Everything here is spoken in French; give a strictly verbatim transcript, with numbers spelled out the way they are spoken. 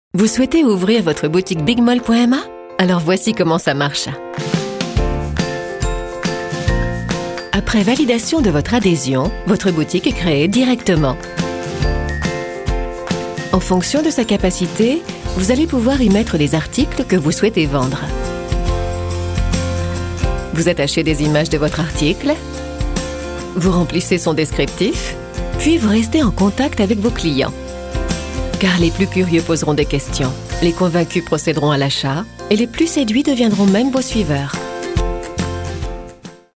Vous souhaitez ouvrir votre boutique big mall point m a? Alors voici comment ça marche. Après validation de votre adhésion, votre boutique est créée directement. En fonction de sa capacité, vous allez pouvoir y mettre les articles que vous souhaitez vendre. Vous attachez des images de votre article, vous remplissez son descriptif, puis vous restez en contact avec vos clients. Car les plus curieux poseront des questions, les convaincus procéderont à l'achat et les plus séduits deviendront même vos suiveurs.